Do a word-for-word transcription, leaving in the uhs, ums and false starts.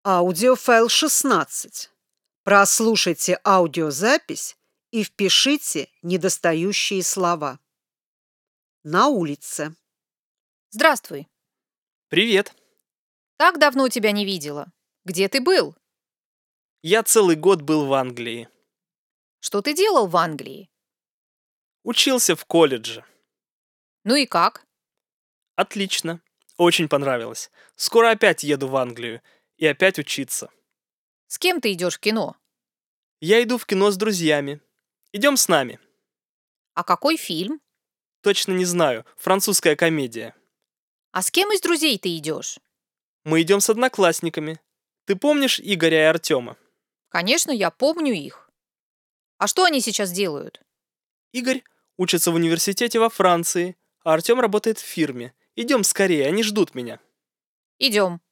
Аудиофайл шестнадцать. Прослушайте аудиозапись и впишите недостающие слова. На улице. Здравствуй. Привет. Так давно тебя не видела. Где ты был? Я целый год был в Англии. Что ты делал в Англии? Учился в колледже. Ну и как? Отлично. Очень понравилось. Скоро опять еду в Англию. И опять учиться. С кем ты идешь в кино? Я иду в кино с друзьями. Идем с нами. А какой фильм? Точно не знаю. Французская комедия. А с кем из друзей ты идешь? Мы идем с одноклассниками. Ты помнишь Игоря и Артема? Конечно, я помню их. А что они сейчас делают? Игорь учится в университете во Франции, а Артем работает в фирме. Идем скорее, они ждут меня. Идем.